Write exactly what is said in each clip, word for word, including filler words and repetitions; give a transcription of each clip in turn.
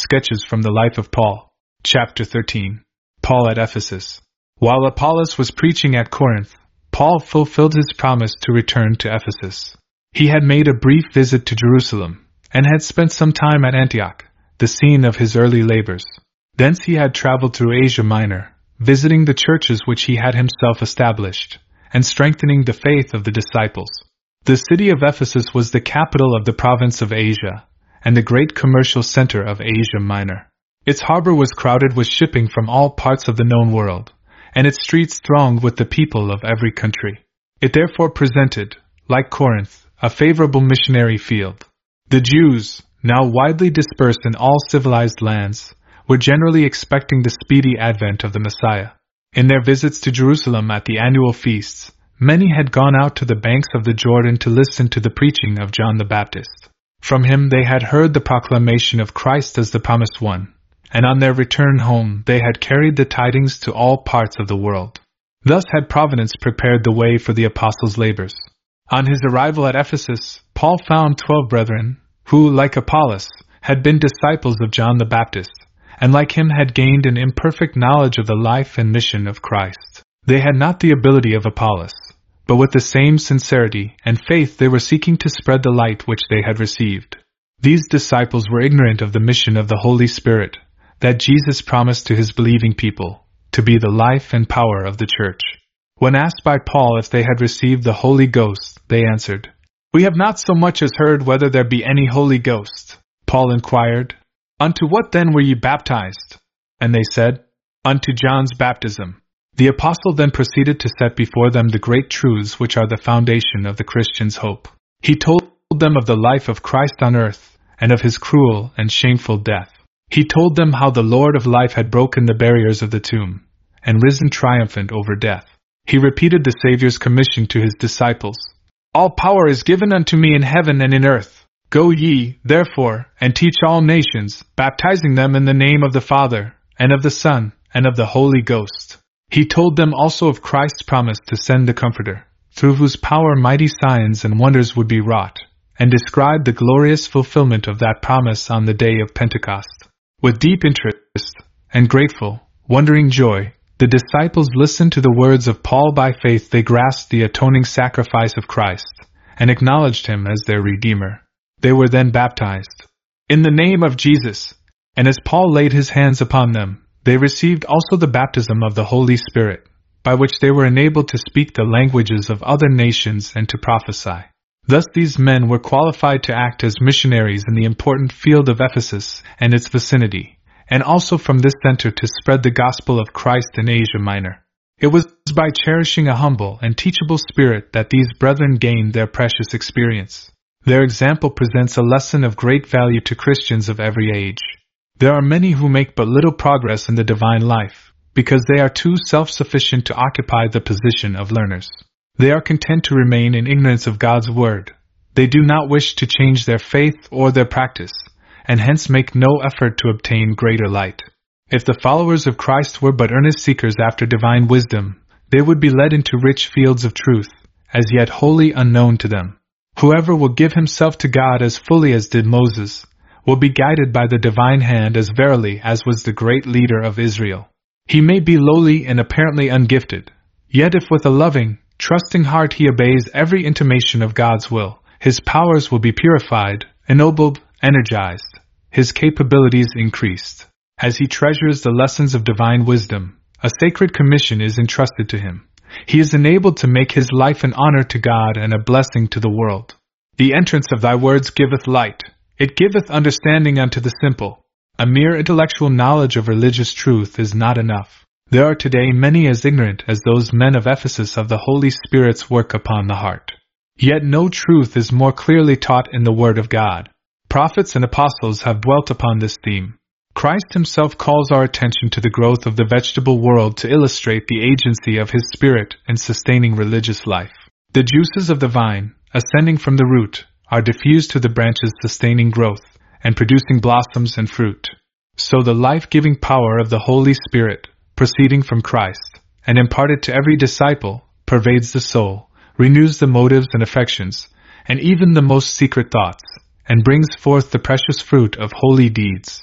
Sketches from the Life of Paul. Chapter thirteen. Paul at Ephesus. While Apollos was preaching at Corinth, Paul fulfilled his promise to return to Ephesus. He had made a brief visit to Jerusalem, and had spent some time at Antioch, the scene of his early labors. Thence he had traveled through Asia Minor, visiting the churches which he had himself established, and strengthening the faith of the disciples. The city of Ephesus was the capital of the province of Asia, and the great commercial center of Asia Minor. Its harbor was crowded with shipping from all parts of the known world, and its streets thronged with the people of every country. It therefore presented, like Corinth, a favorable missionary field. The Jews, now widely dispersed in all civilized lands, were generally expecting the speedy advent of the Messiah. In their visits to Jerusalem at the annual feasts, many had gone out to the banks of the Jordan to listen to the preaching of John the Baptist. From him they had heard the proclamation of Christ as the promised one, and on their return home they had carried the tidings to all parts of the world. Thus had Providence prepared the way for the apostles' labors. On his arrival at Ephesus, Paul found twelve brethren, who, like Apollos, had been disciples of John the Baptist, and like him had gained an imperfect knowledge of the life and mission of Christ. They had not the ability of Apollos, but with the same sincerity and faith they were seeking to spread the light which they had received. These disciples were ignorant of the mission of the Holy Spirit, that Jesus promised to his believing people, to be the life and power of the church. When asked by Paul if they had received the Holy Ghost, they answered, "We have not so much as heard whether there be any Holy Ghost." Paul inquired, "Unto what then were ye baptized?" And they said, "Unto John's baptism." The apostle then proceeded to set before them the great truths which are the foundation of the Christian's hope. He told them of the life of Christ on earth, and of his cruel and shameful death. He told them how the Lord of life had broken the barriers of the tomb, and risen triumphant over death. He repeated the Savior's commission to his disciples. "All power is given unto me in heaven and in earth. Go ye, therefore, and teach all nations, baptizing them in the name of the Father, and of the Son, and of the Holy Ghost." He told them also of Christ's promise to send the Comforter, through whose power mighty signs and wonders would be wrought, and described the glorious fulfillment of that promise on the day of Pentecost. With deep interest and grateful, wondering joy, the disciples listened to the words of Paul. By faith they grasped the atoning sacrifice of Christ, and acknowledged him as their Redeemer. They were then baptized in the name of Jesus, and as Paul laid his hands upon them, they received also the baptism of the Holy Spirit, by which they were enabled to speak the languages of other nations and to prophesy. Thus these men were qualified to act as missionaries in the important field of Ephesus and its vicinity, and also from this center to spread the gospel of Christ in Asia Minor. It was by cherishing a humble and teachable spirit that these brethren gained their precious experience. Their example presents a lesson of great value to Christians of every age. There are many who make but little progress in the divine life, because they are too self-sufficient to occupy the position of learners. They are content to remain in ignorance of God's word. They do not wish to change their faith or their practice, and hence make no effort to obtain greater light. If the followers of Christ were but earnest seekers after divine wisdom, they would be led into rich fields of truth, as yet wholly unknown to them. Whoever will give himself to God as fully as did Moses, will be guided by the divine hand as verily as was the great leader of Israel. He may be lowly and apparently ungifted, yet if with a loving, trusting heart he obeys every intimation of God's will, his powers will be purified, ennobled, energized, his capabilities increased. As he treasures the lessons of divine wisdom, a sacred commission is entrusted to him. He is enabled to make his life an honor to God and a blessing to the world. The entrance of thy words giveth light, it giveth understanding unto the simple. A mere intellectual knowledge of religious truth is not enough. There are today many as ignorant as those men of Ephesus of the Holy Spirit's work upon the heart. Yet no truth is more clearly taught in the Word of God. Prophets and apostles have dwelt upon this theme. Christ himself calls our attention to the growth of the vegetable world to illustrate the agency of his Spirit in sustaining religious life. The juices of the vine, ascending from the root, are diffused to the branches, sustaining growth, and producing blossoms and fruit. So the life-giving power of the Holy Spirit, proceeding from Christ, and imparted to every disciple, pervades the soul, renews the motives and affections, and even the most secret thoughts, and brings forth the precious fruit of holy deeds.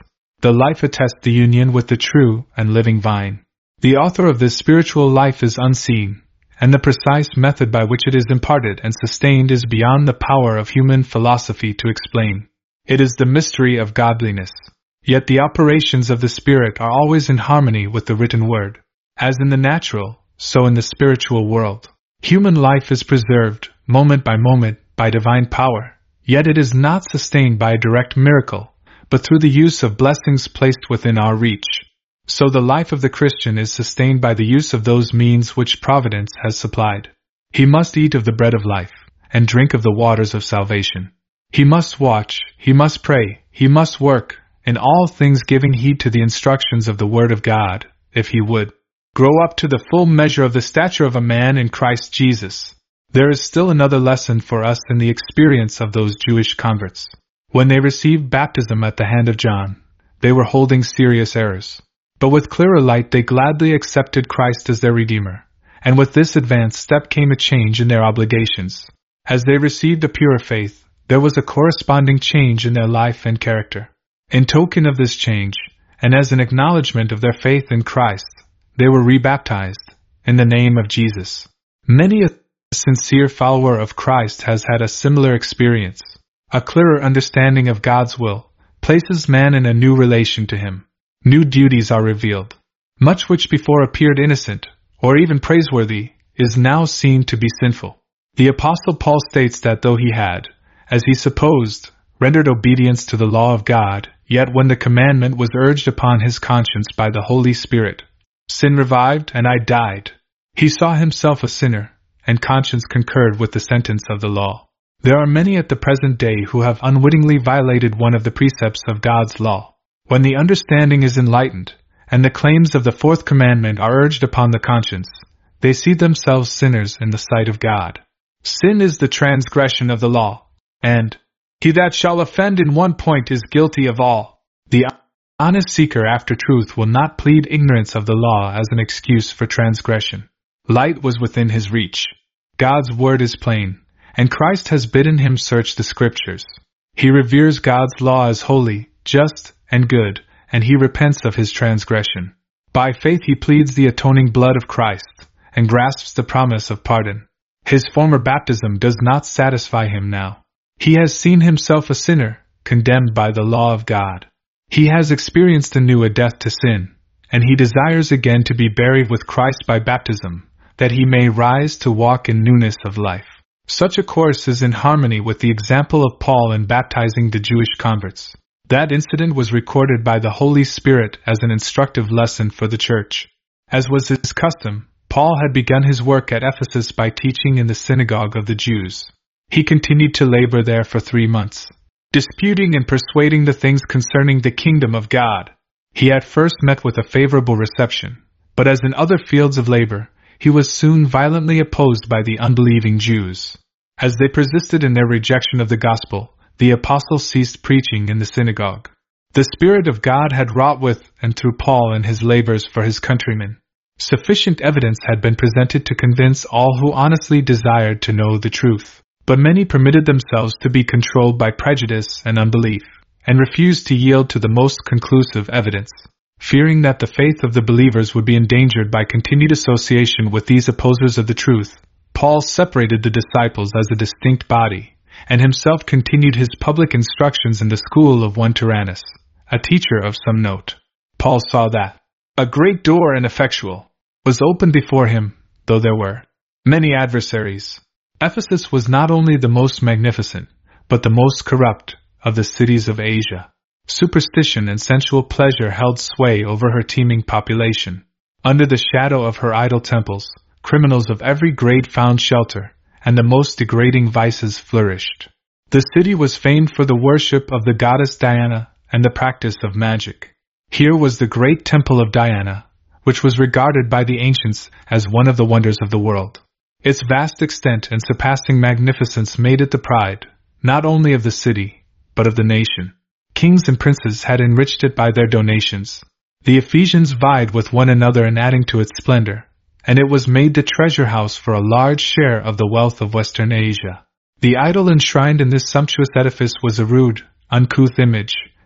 The life attests the union with the true and living vine. The author of this spiritual life is unseen, and the precise method by which it is imparted and sustained is beyond the power of human philosophy to explain. It is the mystery of godliness. Yet the operations of the Spirit are always in harmony with the written word. As in the natural, so in the spiritual world. Human life is preserved, moment by moment, by divine power, yet it is not sustained by a direct miracle, but through the use of blessings placed within our reach. So the life of the Christian is sustained by the use of those means which Providence has supplied. He must eat of the bread of life, and drink of the waters of salvation. He must watch, he must pray, he must work, in all things giving heed to the instructions of the Word of God, if he would grow up to the full measure of the stature of a man in Christ Jesus. There is still another lesson for us in the experience of those Jewish converts. When they received baptism at the hand of John, they were holding serious errors. But with clearer light they gladly accepted Christ as their Redeemer, and with this advanced step came a change in their obligations. As they received a purer faith, there was a corresponding change in their life and character. In token of this change, and as an acknowledgement of their faith in Christ, they were rebaptized, in the name of Jesus. Many a sincere follower of Christ has had a similar experience. A clearer understanding of God's will places man in a new relation to Him. New duties are revealed. Much which before appeared innocent, or even praiseworthy, is now seen to be sinful. The Apostle Paul states that though he had, as he supposed, rendered obedience to the law of God, yet when the commandment was urged upon his conscience by the Holy Spirit, sin revived and I died. He saw himself a sinner, and conscience concurred with the sentence of the law. There are many at the present day who have unwittingly violated one of the precepts of God's law. When the understanding is enlightened, and the claims of the fourth commandment are urged upon the conscience, they see themselves sinners in the sight of God. Sin is the transgression of the law, and he that shall offend in one point is guilty of all. The honest seeker after truth will not plead ignorance of the law as an excuse for transgression. Light was within his reach. God's word is plain, and Christ has bidden him search the Scriptures. He reveres God's law as holy, just, and good, and he repents of his transgression. By faith he pleads the atoning blood of Christ, and grasps the promise of pardon. His former baptism does not satisfy him now. He has seen himself a sinner, condemned by the law of God. He has experienced anew a death to sin, and he desires again to be buried with Christ by baptism, that he may rise to walk in newness of life. Such a course is in harmony with the example of Paul in baptizing the Jewish converts. That incident was recorded by the Holy Spirit as an instructive lesson for the church. As was his custom, Paul had begun his work at Ephesus by teaching in the synagogue of the Jews. He continued to labor there for three months, disputing and persuading the things concerning the kingdom of God. He at first met with a favorable reception, but as in other fields of labor, he was soon violently opposed by the unbelieving Jews. As they persisted in their rejection of the gospel, the apostle ceased preaching in the synagogue. The Spirit of God had wrought with and through Paul in his labors for his countrymen. Sufficient evidence had been presented to convince all who honestly desired to know the truth. But many permitted themselves to be controlled by prejudice and unbelief, and refused to yield to the most conclusive evidence. Fearing that the faith of the believers would be endangered by continued association with these opposers of the truth, Paul separated the disciples as a distinct body, and himself continued his public instructions in the school of one Tyrannus, a teacher of some note. Paul saw that a great door and effectual was opened before him, though there were many adversaries. Ephesus was not only the most magnificent, but the most corrupt, of the cities of Asia. Superstition and sensual pleasure held sway over her teeming population. Under the shadow of her idol temples, criminals of every grade found shelter, and the most degrading vices flourished. The city was famed for the worship of the goddess Diana and the practice of magic. Here was the great temple of Diana, which was regarded by the ancients as one of the wonders of the world. Its vast extent and surpassing magnificence made it the pride, not only of the city, but of the nation. Kings and princes had enriched it by their donations. The Ephesians vied with one another in adding to its splendor, and it was made the treasure house for a large share of the wealth of Western Asia. The idol enshrined in this sumptuous edifice was a rude, uncouth image,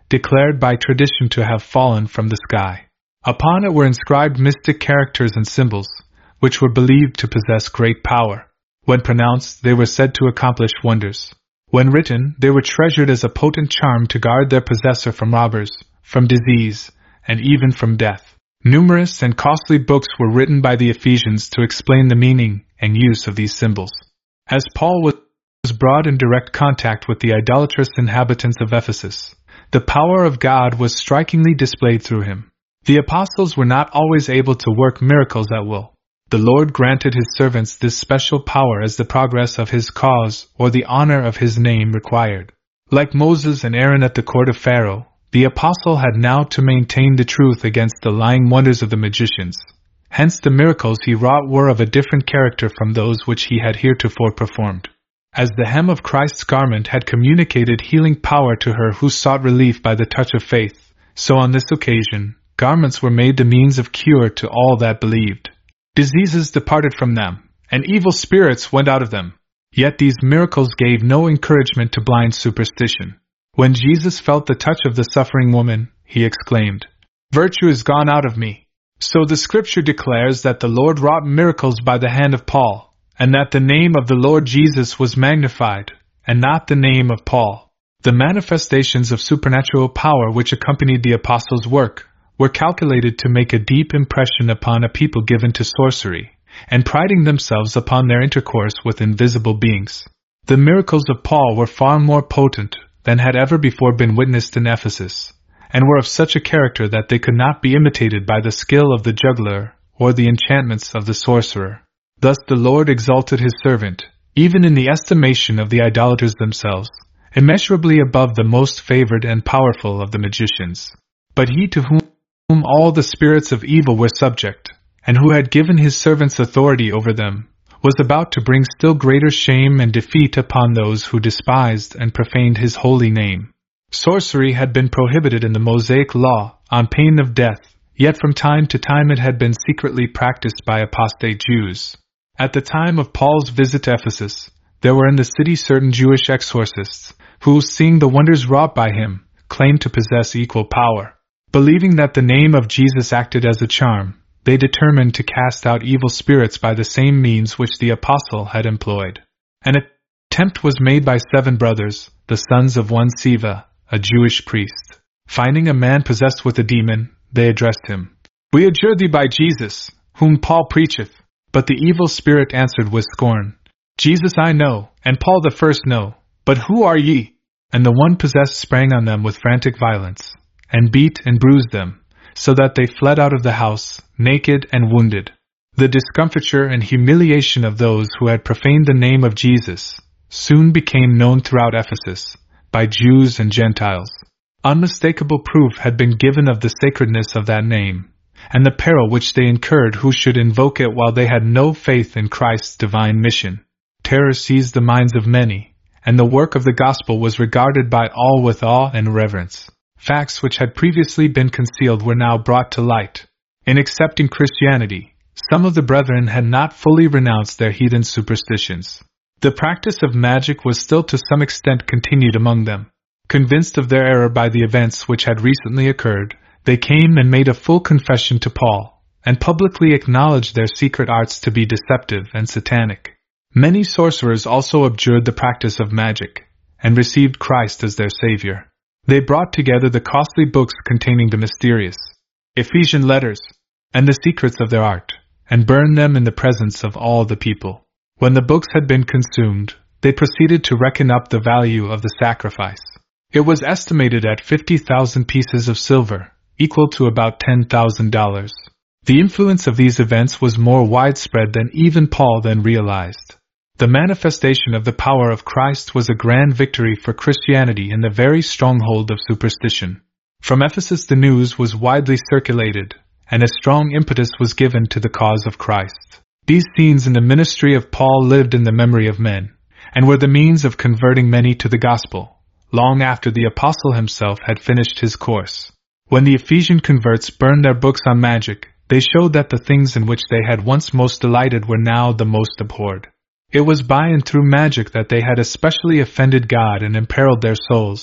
declared by tradition to have fallen from the sky. Upon it were inscribed mystic characters and symbols, which were believed to possess great power. When pronounced, they were said to accomplish wonders. When written, they were treasured as a potent charm to guard their possessor from robbers, from disease, and even from death. Numerous and costly books were written by the Ephesians to explain the meaning and use of these symbols. As Paul was brought in direct contact with the idolatrous inhabitants of Ephesus, the power of God was strikingly displayed through him. The apostles were not always able to work miracles at will. The Lord granted his servants this special power as the progress of his cause or the honor of his name required. Like Moses and Aaron at the court of Pharaoh, the apostle had now to maintain the truth against the lying wonders of the magicians. Hence the miracles he wrought were of a different character from those which he had heretofore performed. As the hem of Christ's garment had communicated healing power to her who sought relief by the touch of faith, so on this occasion, garments were made the means of cure to all that believed. Diseases departed from them, and evil spirits went out of them. Yet these miracles gave no encouragement to blind superstition. When Jesus felt the touch of the suffering woman, he exclaimed, "Virtue is gone out of me." So the Scripture declares that the Lord wrought miracles by the hand of Paul, and that the name of the Lord Jesus was magnified, and not the name of Paul. The manifestations of supernatural power which accompanied the apostles' work were calculated to make a deep impression upon a people given to sorcery, and priding themselves upon their intercourse with invisible beings. The miracles of Paul were far more potent than had ever before been witnessed in Ephesus, and were of such a character that they could not be imitated by the skill of the juggler or the enchantments of the sorcerer. Thus the Lord exalted his servant, even in the estimation of the idolaters themselves, immeasurably above the most favored and powerful of the magicians. But he to whom whom all the spirits of evil were subject, and who had given his servants authority over them, was about to bring still greater shame and defeat upon those who despised and profaned his holy name. Sorcery had been prohibited in the Mosaic law, on pain of death, yet from time to time it had been secretly practiced by apostate Jews. At the time of Paul's visit to Ephesus, there were in the city certain Jewish exorcists, who, seeing the wonders wrought by him, claimed to possess equal power. Believing that the name of Jesus acted as a charm, they determined to cast out evil spirits by the same means which the apostle had employed. An attempt was made by seven brothers, the sons of one Sceva, a Jewish priest. Finding a man possessed with a demon, they addressed him, "We adjure thee by Jesus, whom Paul preacheth." But the evil spirit answered with scorn, "Jesus I know, and Paul the first know, but who are ye?" And the one possessed sprang on them with frantic violence, and beat and bruised them, so that they fled out of the house, naked and wounded. The discomfiture and humiliation of those who had profaned the name of Jesus soon became known throughout Ephesus, by Jews and Gentiles. Unmistakable proof had been given of the sacredness of that name, and the peril which they incurred who should invoke it while they had no faith in Christ's divine mission. Terror seized the minds of many, and the work of the gospel was regarded by all with awe and reverence. Facts which had previously been concealed were now brought to light. In accepting Christianity, some of the brethren had not fully renounced their heathen superstitions. The practice of magic was still to some extent continued among them. Convinced of their error by the events which had recently occurred, they came and made a full confession to Paul, and publicly acknowledged their secret arts to be deceptive and satanic. Many sorcerers also abjured the practice of magic, and received Christ as their Savior. They brought together the costly books containing the mysterious Ephesian letters and the secrets of their art, and burned them in the presence of all the people. When the books had been consumed, they proceeded to reckon up the value of the sacrifice. It was estimated at fifty thousand pieces of silver, equal to about ten thousand dollars. The influence of these events was more widespread than even Paul then realized. The manifestation of the power of Christ was a grand victory for Christianity in the very stronghold of superstition. From Ephesus the news was widely circulated, and a strong impetus was given to the cause of Christ. These scenes in the ministry of Paul lived in the memory of men, and were the means of converting many to the gospel, long after the apostle himself had finished his course. When the Ephesian converts burned their books on magic, they showed that the things in which they had once most delighted were now the most abhorred. It was by and through magic that they had especially offended God and imperiled their souls,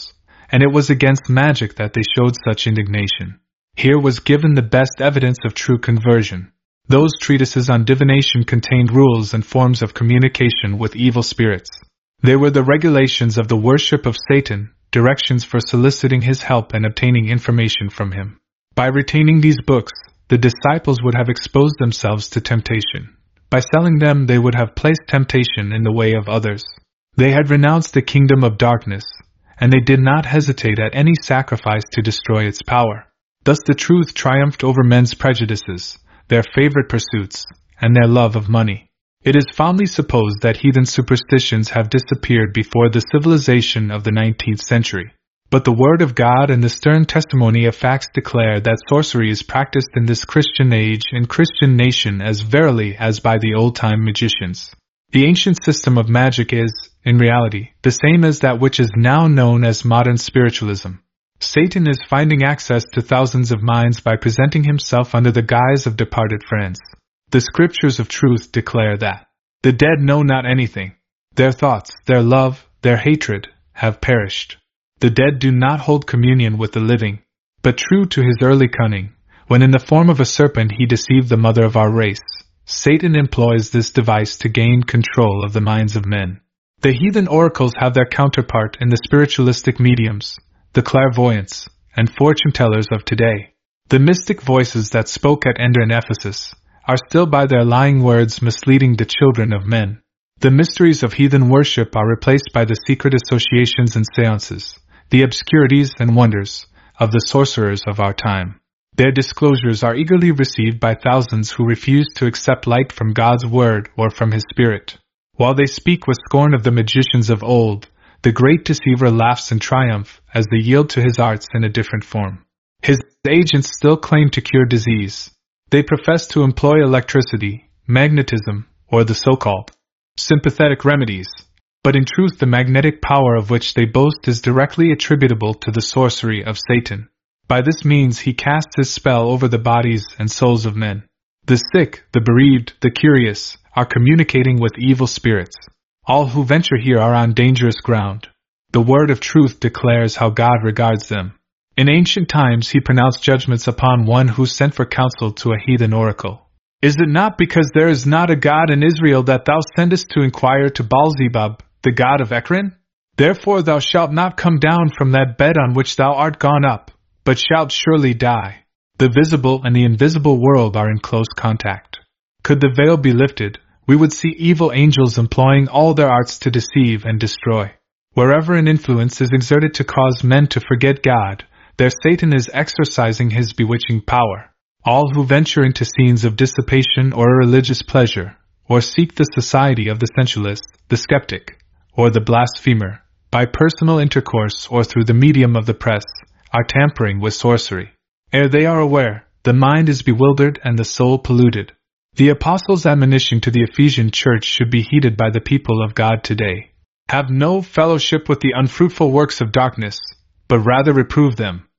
and it was against magic that they showed such indignation. Here was given the best evidence of true conversion. Those treatises on divination contained rules and forms of communication with evil spirits. They were the regulations of the worship of Satan, directions for soliciting his help and obtaining information from him. By retaining these books, the disciples would have exposed themselves to temptation. By selling them, they would have placed temptation in the way of others. They had renounced the kingdom of darkness, and they did not hesitate at any sacrifice to destroy its power. Thus the truth triumphed over men's prejudices, their favorite pursuits, and their love of money. It is fondly supposed that heathen superstitions have disappeared before the civilization of the nineteenth century. But the Word of God and the stern testimony of facts declare that sorcery is practiced in this Christian age and Christian nation as verily as by the old-time magicians. The ancient system of magic is, in reality, the same as that which is now known as modern spiritualism. Satan is finding access to thousands of minds by presenting himself under the guise of departed friends. The scriptures of truth declare that the dead know not anything. Their thoughts, their love, their hatred, have perished. The dead do not hold communion with the living. But true to his early cunning, when in the form of a serpent he deceived the mother of our race, Satan employs this device to gain control of the minds of men. The heathen oracles have their counterpart in the spiritualistic mediums, the clairvoyants, and fortune-tellers of today. The mystic voices that spoke at Ender and Ephesus are still by their lying words misleading the children of men. The mysteries of heathen worship are replaced by the secret associations and seances, the obscurities and wonders of the sorcerers of our time. Their disclosures are eagerly received by thousands who refuse to accept light from God's word or from His Spirit. While they speak with scorn of the magicians of old, the great deceiver laughs in triumph as they yield to his arts in a different form. His agents still claim to cure disease. They profess to employ electricity, magnetism, or the so-called sympathetic remedies, but in truth the magnetic power of which they boast is directly attributable to the sorcery of Satan. By this means he casts his spell over the bodies and souls of men. The sick, the bereaved, the curious, are communicating with evil spirits. All who venture here are on dangerous ground. The word of truth declares how God regards them. In ancient times he pronounced judgments upon one who sent for counsel to a heathen oracle. Is it not because there is not a God in Israel that thou sendest to inquire to Baalzebub, the god of Ekron? Therefore thou shalt not come down from that bed on which thou art gone up, but shalt surely die. The visible and the invisible world are in close contact. Could the veil be lifted, we would see evil angels employing all their arts to deceive and destroy. Wherever an influence is exerted to cause men to forget God, there Satan is exercising his bewitching power. All who venture into scenes of dissipation or religious pleasure, or seek the society of the sensualist, the skeptic, or the blasphemer, by personal intercourse or through the medium of the press, are tampering with sorcery. Ere they are aware, the mind is bewildered and the soul polluted. The apostles' admonition to the Ephesian church should be heeded by the people of God today. Have no fellowship with the unfruitful works of darkness, but rather reprove them.